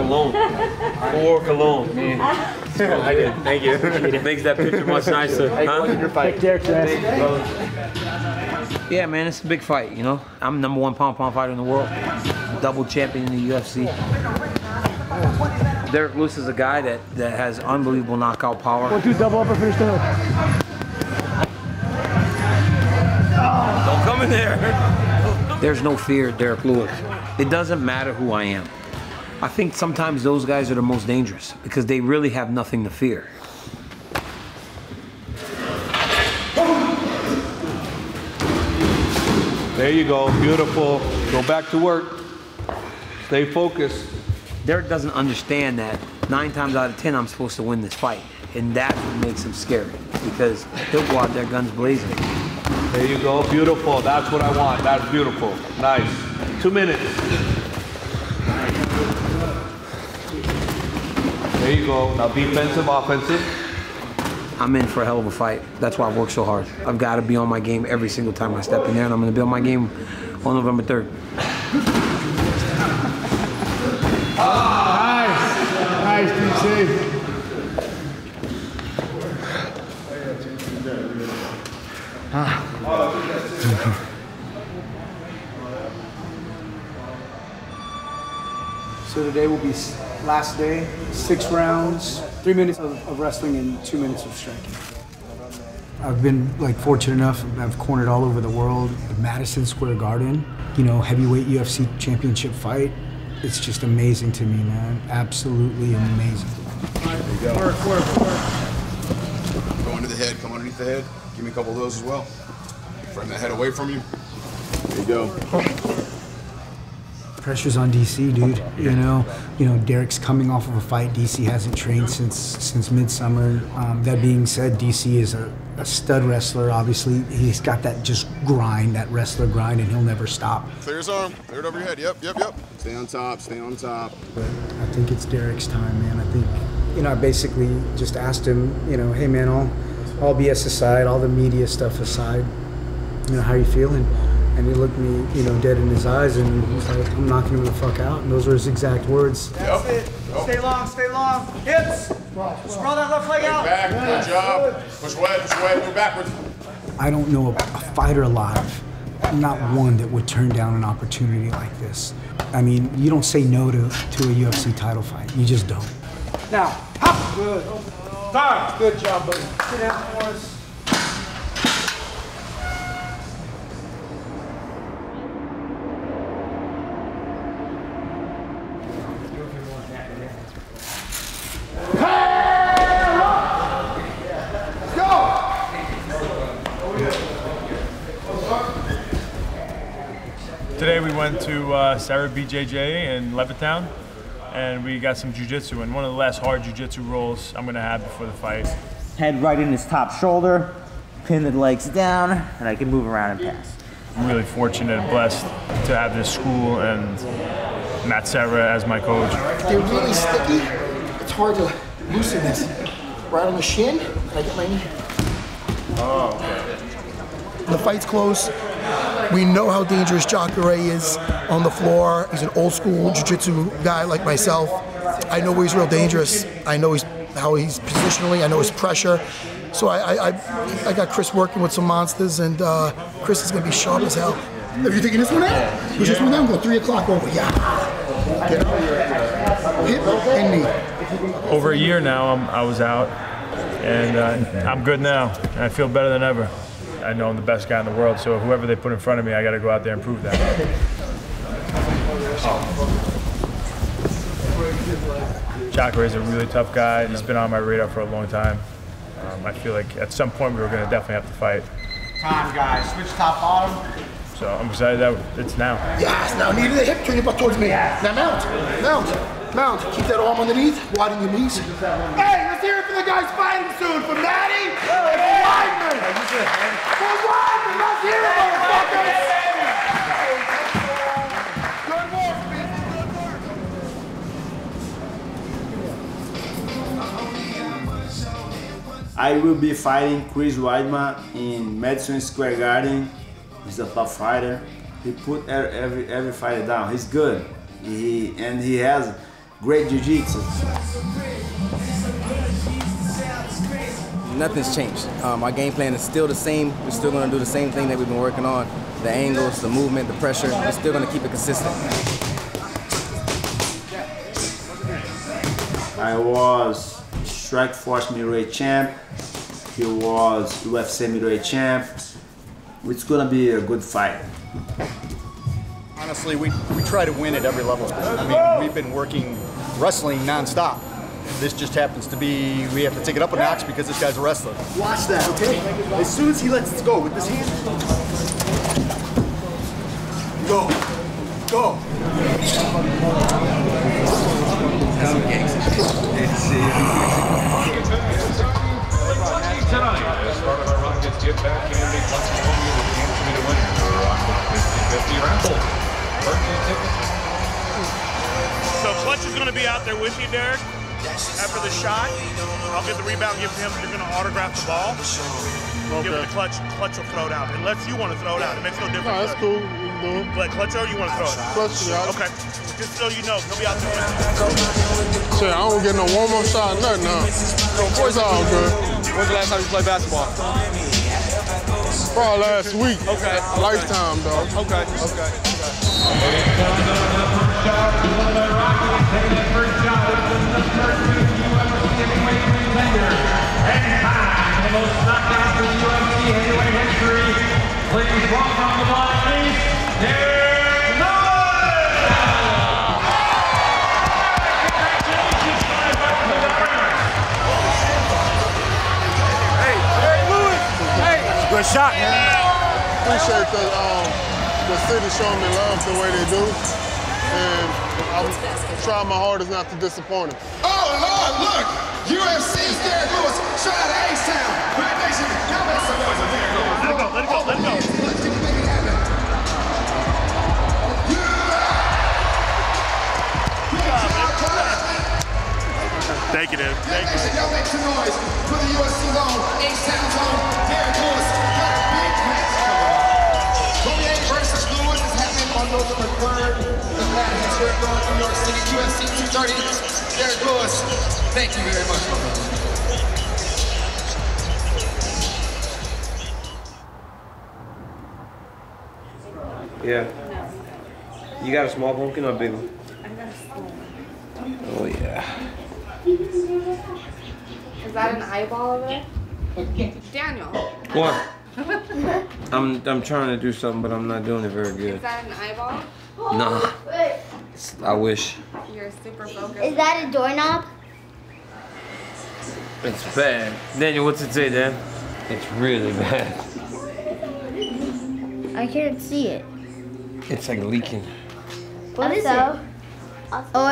cologne. For cologne. I did. Thank you. It makes that picture much nicer. Huh? Your fight. Derek, Yeah, man, it's a big fight, you know? I'm the #1 pound-for-pound fighter in the world. Double champion in the UFC. Derek Lewis is a guy that has unbelievable knockout power. 1-2 double upper, finish the hook. Don't come in there. There's no fear at Derek Lewis. It doesn't matter who I am. I think sometimes those guys are the most dangerous because they really have nothing to fear. There you go, beautiful. Go back to work. Stay focused. Derek doesn't understand that 9 times out of 10 I'm supposed to win this fight. And that's what makes him scary because he'll go out there guns blazing. There you go, beautiful. That's what I want. That's beautiful. Nice. 2 minutes. There you go. Now defensive, offensive. I'm in for a hell of a fight. That's why I work so hard. I've got to be on my game every single time I step in there, and I'm going to be on my game on November 3rd. Nice, DC. So today will be last day, 6 rounds, 3 minutes of wrestling and 2 minutes of striking. I've been fortunate enough, I've cornered all over the world. Madison Square Garden, you know, heavyweight UFC championship fight. It's just amazing to me, man. Absolutely amazing. Work. Go under the head, come underneath the head. Give me a couple of those as well. Frame that head away from you. There you go. Pressure's on DC, dude. You know, Derek's coming off of a fight. DC hasn't trained since midsummer. That being said, DC is a stud wrestler. Obviously, he's got that just grind, that wrestler grind, and he'll never stop. Clear his arm. Clear it over your head. Yep. Stay on top. Stay on top. I think it's Derek's time, man. I think, I basically just asked him, hey, man, all BS aside, all the media stuff aside, how you feeling? And he looked me, dead in his eyes, and he was like, I'm knocking him the fuck out. And those were his exact words. That's it. Stay long. Hips. Sprawl that left leg out. Back. Good job. Push away. Move backwards. I don't know a fighter alive, not one that would turn down an opportunity like this. I mean, you don't say no to a UFC title fight. You just don't. Now, hop. Good. Time. Good job, buddy. Sit down for us. Today we went to Sarah BJJ in Levittown, and we got some jiu-jitsu, and one of the last hard jiu-jitsu rolls I'm gonna have before the fight. Head right in his top shoulder, pin the legs down, and I can move around and pass. I'm really fortunate and blessed to have this school and Matt Serra as my coach. They're really sticky. It's hard to loosen this. Right on the shin, and I get my knee. Oh, okay. The fight's close. We know how dangerous Jacare is on the floor. He's an old school jiu-jitsu guy like myself. I know he's real dangerous. I know how he's positionally. I know his pressure. So I got Chris working with some monsters, and Chris is gonna be sharp as hell. Are you taking this one out? Push this one down, go 3 o'clock over, yeah. Get up. Hip and knee. Over a year now, I was out, and I'm good now, and I feel better than ever. I know I'm the best guy in the world, so whoever they put in front of me, I got to go out there and prove that. Jacare is a really tough guy. He's been on my radar for a long time. I feel like at some point we were going to definitely have to fight. Time, guys. Switch top, bottom. So I'm excited that it's now. Yes, now knee to the hip, turn your butt towards me. Now mount. Keep that arm underneath, widen your knees. Hey, let's hear it for the guys fighting soon, for Matty and for Weidman. For Weidman, let's hear it, motherfuckers. Good work, people, I will be fighting Chris Weidman in Madison Square Garden. He's a tough fighter. He put every fighter down. He's good. He has great jiu-jitsu. Nothing's changed. Our game plan is still the same. We're still going to do the same thing that we've been working on. The angles, the movement, the pressure. We're still going to keep it consistent. I was Strikeforce middleweight champ. He was UFC middleweight champ. It's gonna be a good fight. Honestly, we try to win at every level. I mean, we've been working wrestling nonstop. This just happens to be, we have to take it up a notch because this guy's a wrestler. Watch that, okay? As soon as he lets it go with this hand, go, go. So Clutch is going to be out there with you, Derek. After the shot, I'll get the rebound, give him, you're going to autograph the ball. Give it to Clutch. Clutch will throw it out. Unless you want to throw it out. It makes no difference. No, that's cool. We can do it. Let Clutch or you want to throw it out? Clutch out. Okay. Just so you know, he'll be out there with you. Shit, I don't get no warm-up shot, nothing, no. It's all good. When's the last time you played basketball? Probably last week. Okay. Lifetime, dog. Okay. Please welcome the Miami, Derek Lewis! Hey, Derek Lewis! Hey! Good shot, man. Appreciate the city showing me love the way they do. And I'm trying my hardest not to disappoint them. Oh, Lord, look! UFC's Derek Lewis, shout out to H-Town. Black Nation, now make some noise for Derek Lewis. Let it go, let it go, let it go. Thank you, dude. Thank you. Y'all make some noise for the UFC's own, H-Town's own, Derek Lewis. Got a big match coming up. Poirier versus Lewis is happening on November 3rd. The match is here in New York City, UFC 230. Derek Lewis, thank you very much, my brother. Yeah. You got a small pumpkin or a big one? I got a small one. Oh yeah. Is that an eyeball of it? Daniel. What? I'm trying to do something, but I'm not doing it very good. Is that an eyeball? Nah. I wish. You're super focused. Is that a doorknob? It's bad. Daniel, what's it say, Dan? It's really bad. I can't see it. It's like leaking. What is it? Oh,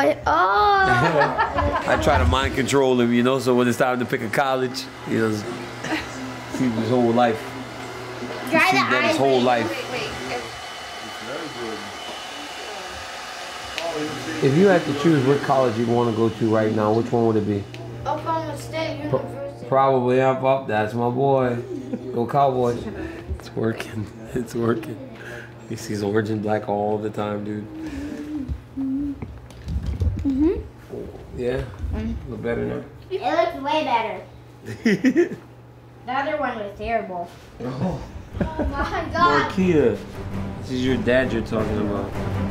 I try to mind control him, you know, so when it's time to pick a college, he does see his whole life. Dry He's the done his eyes. whole life. If you had to choose what college you want to go to right now, which one would it be? Oklahoma State University. Probably up. That's my boy. Go Cowboys. It's working. It's working. He sees orange and black all the time, dude. Yeah? Look better now? It looks way better. The other one was terrible. Oh. Oh my god. Marquita. This is your dad you're talking about.